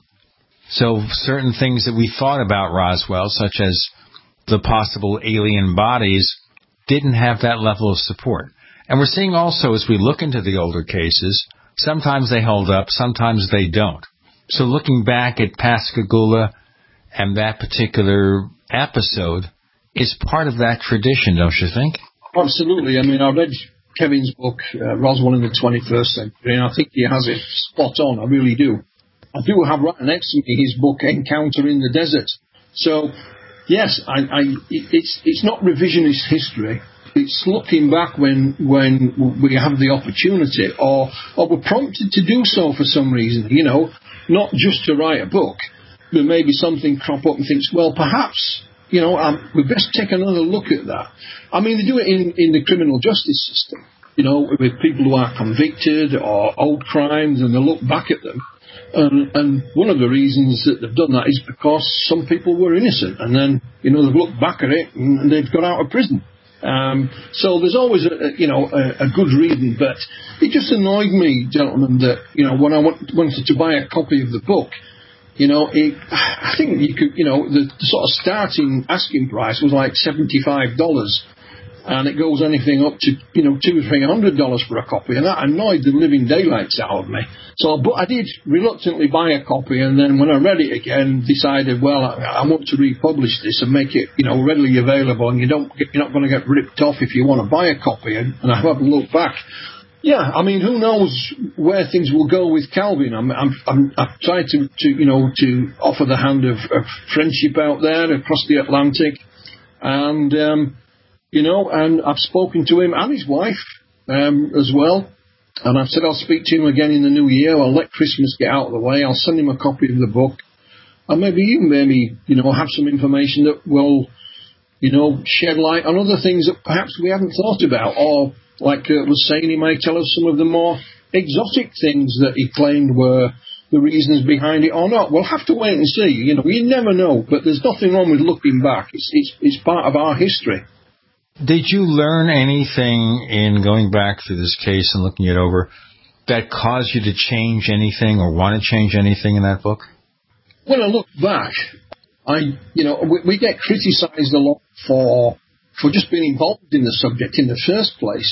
C: So certain things that we thought about Roswell, such as the possible alien bodies, didn't have that level of support. And we're seeing also, as we look into the older cases, sometimes they hold up, sometimes they don't. So looking back at Pascagoula and that particular episode is part of that tradition, don't you think?
D: Absolutely. I mean, I read Kevin's book, uh, Roswell in the twenty-first century, and I think he has it spot on. I really do. I do have right next to me his book, Encounter in the Desert. So, yes, I, I, it's it's not revisionist history. It's looking back when when we have the opportunity, or or we're prompted to do so for some reason. You know, not just to write a book, but maybe something crop up and thinks, well, perhaps, you know, um, we best take another look at that. I mean, they do it in, in the criminal justice system, you know, with people who are convicted or old crimes, and they look back at them. And, and one of the reasons that they've done that is because some people were innocent, and then, you know, they've looked back at it and they've got out of prison. Um, so there's always, a, a, you know, a, a good reason, but it just annoyed me, gentlemen, that, you know, when I want, wanted to buy a copy of the book, you know, it, I think you could, you know, the, the sort of starting asking price was like seventy-five dollars. And it goes anything up to, you know, two or three hundred dollars for a copy, and that annoyed the living daylights out of me. So, but I did reluctantly buy a copy, and then when I read it again, decided, well, I, I want to republish this and make it, you know, readily available, and you don't, get, you're not going to get ripped off if you want to buy a copy. And, and I haven't looked back. Yeah, I mean, who knows where things will go with Calvin? I'm, I'm, I'm I've tried to, to, you know, to offer the hand of, of friendship out there across the Atlantic, and. Um, You know, and I've spoken to him and his wife um, as well. And I've said I'll speak to him again in the new year. I'll let Christmas get out of the way. I'll send him a copy of the book. And maybe you maybe, you know, have some information that will, you know, shed light on other things that perhaps we haven't thought about. Or, like Kurt was saying, he may tell us some of the more exotic things that he claimed were the reasons behind it or not. We'll have to wait and see. You know, you never know. But there's nothing wrong with looking back. It's, it's, it's part of our history.
C: Did you learn anything in going back through this case and looking it over that caused you to change anything or want to change anything in that book?
D: When I look back, I, you know, we, we get criticised a lot for for just being involved in the subject in the first place.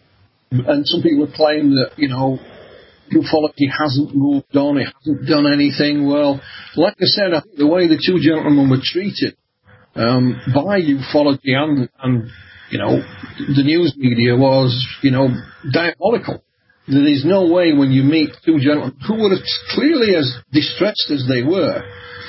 D: And some people claim that, you know, ufology hasn't moved on, it hasn't done anything. Well, like I said, I think the way the two gentlemen were treated um, by ufology and, and you know, the news media was, you know, diabolical. There is no way when you meet two gentlemen who were clearly as distressed as they were,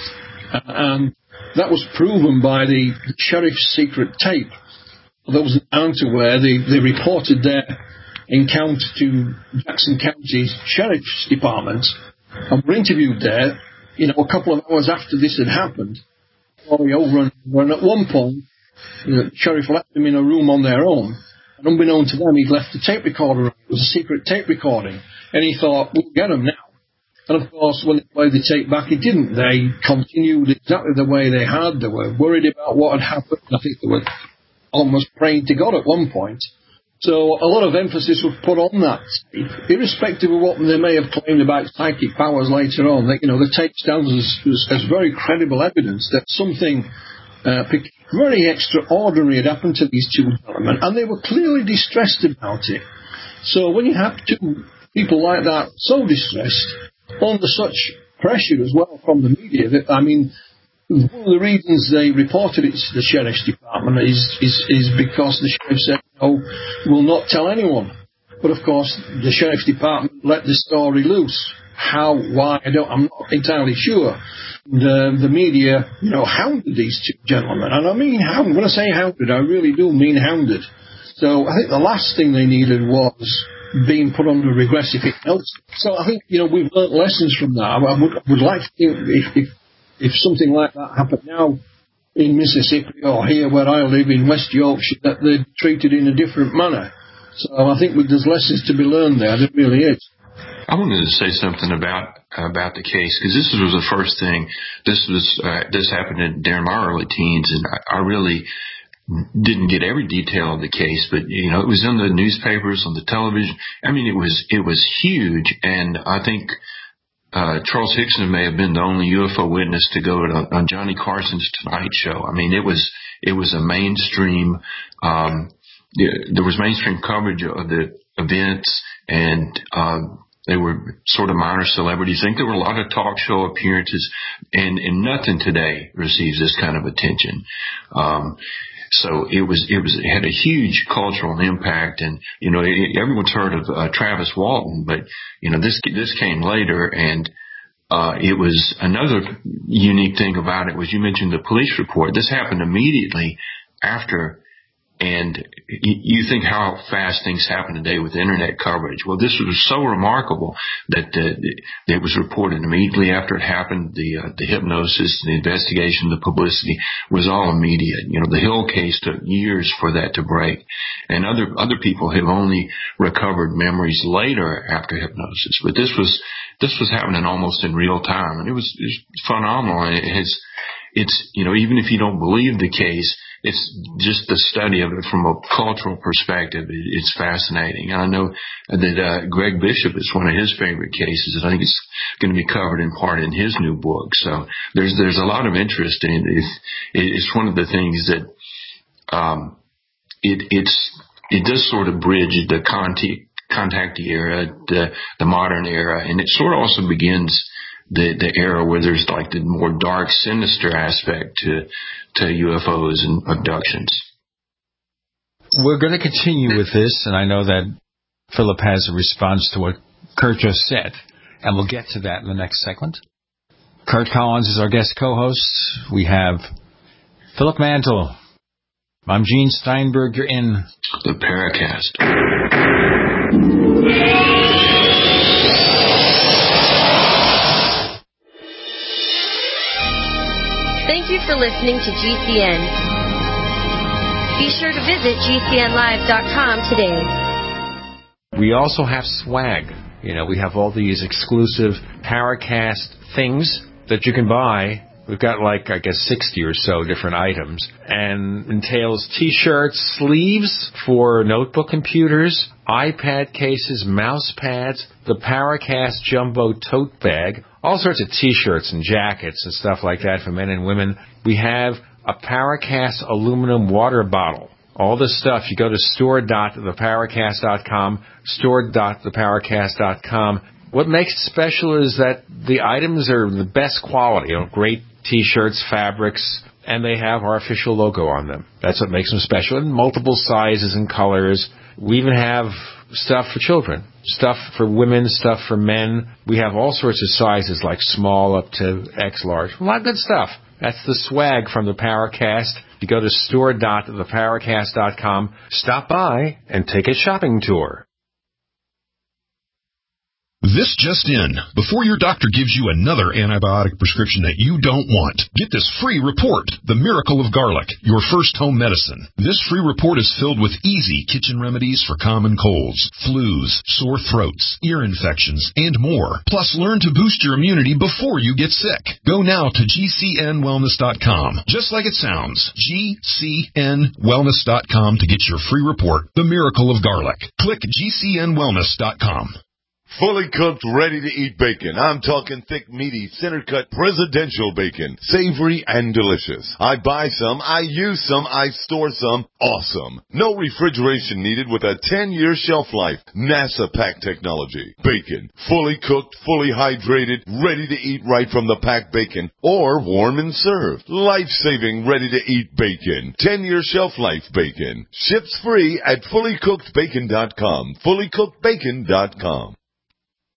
D: and that was proven by the sheriff's secret tape. There was an encounter where they, they reported their encounter to Jackson County Sheriff's Department and were interviewed there, you know, a couple of hours after this had happened. Over and, and at one point, the sheriff left them in a room on their own. And unbeknown to them, he'd left the tape recorder. It was a secret tape recording. And he thought, we'll get them now. And of course, when they played the tape back, it didn't. They continued exactly the way they had. They were worried about what had happened. I think they were almost praying to God at one point. So a lot of emphasis was put on that tape, irrespective of what they may have claimed about psychic powers later on. That, you know, the tape stands as, as, as very credible evidence that something uh, very extraordinary had happened to these two gentlemen, and they were clearly distressed about it. So when you have two people like that so distressed, under such pressure as well from the media, that, I mean, one of the reasons they reported it to the sheriff's department is, is, is because the sheriff said, no, we'll not tell anyone. But of course, the sheriff's department let the story loose. how, why, I don't, I'm not entirely sure. The, the media, you know, hounded these two gentlemen. And I mean hounded. When I say hounded, I really do mean hounded. So I think the last thing they needed was being put under regressive hypnosis. So I think, you know, we've learnt lessons from that. I would, would like to think if, if, if something like that happened now in Mississippi or here where I live in West Yorkshire, that they're treated in a different manner. So I think there's lessons to be learned there. There really is.
E: I wanted to say something about about the case, because this was the first thing. This was uh, this happened in, during my early teens, and I, I really didn't get every detail of the case, but you know, it was in the newspapers, on the television. I mean, it was it was huge, and I think uh, Charles Hickson may have been the only U F O witness to go to, on Johnny Carson's Tonight Show. I mean, it was it was a mainstream. Um, there was mainstream coverage of the events, and um, they were sort of minor celebrities. I think there were a lot of talk show appearances, and, and nothing today receives this kind of attention. Um, so it was, it was, it had a huge cultural impact. And, you know, it, everyone's heard of uh, Travis Walton, but, you know, this, this came later, and, uh, it was another unique thing about it was you mentioned the police report. This happened immediately after. And you think how fast things happen today with internet coverage. Well, this was so remarkable that uh, it was reported immediately after it happened. The uh, the hypnosis, the investigation, the publicity was all immediate. You know, the Hill case took years for that to break, and other other people have only recovered memories later after hypnosis. But this was this was happening almost in real time, and it was, it was phenomenal. And it has, it's you know, even if you don't believe the case, it's just the study of it from a cultural perspective. It's fascinating. And I know that uh, Greg Bishop is one of his favorite cases, and I think it's going to be covered in part in his new book. So there's there's a lot of interest in it. It's one of the things that um, it it's it does sort of bridge the contact contactee era, the the modern era, and it sort of also begins the the era where there's like the more dark, sinister aspect to to U F Os and abductions.
C: We're going to continue with this, and I know that Philip has a response to what Kurt just said, and we'll get to that in the next segment. Kurt Collins is our guest co-host. We have Philip Mantle. I'm Gene Steinberg. You're in
E: the Paracast.
J: Thank you for listening to G C N. Be sure to visit G C N live dot com today.
C: We also have swag. You know, we have all these exclusive Paracast things that you can buy. We've got like, I guess, sixty or so different items, and entails T-shirts, sleeves for notebook computers, iPad cases, mouse pads, the Paracast Jumbo tote bag, all sorts of T-shirts and jackets and stuff like that for men and women. We have a Paracast aluminum water bottle. All this stuff, you go to store dot the paracast dot com, store dot the paracast dot com. What makes it special is that the items are the best quality, you know, great T-shirts, fabrics, and they have our official logo on them. That's what makes them special, in multiple sizes and colors. We even have stuff for children, stuff for women, stuff for men. We have all sorts of sizes, like small up to X large. A lot of good stuff. That's the swag from the Paracast. You go to store dot the paracast dot com, stop by, and take a shopping tour.
G: This just in. Before your doctor gives you another antibiotic prescription that you don't want, get this free report, The Miracle of Garlic, your first home medicine. This free report is filled with easy kitchen remedies for common colds, flus, sore throats, ear infections, and more. Plus, learn to boost your immunity before you get sick. Go now to G C N wellness dot com. Just like it sounds, G C N wellness dot com to get your free report, The Miracle of Garlic. Click G C N wellness dot com.
S: Fully cooked, ready-to-eat bacon. I'm talking thick, meaty, center-cut, presidential bacon. Savory and delicious. I buy some, I use some, I store some. Awesome. No refrigeration needed with a ten-year shelf life. NASA pack technology. Bacon. Fully cooked, fully hydrated, ready to eat right from the packed bacon. Or warm and served. Life-saving, ready-to-eat bacon. ten-year shelf life bacon. Ships free at fully cooked bacon dot com. fully cooked bacon dot com.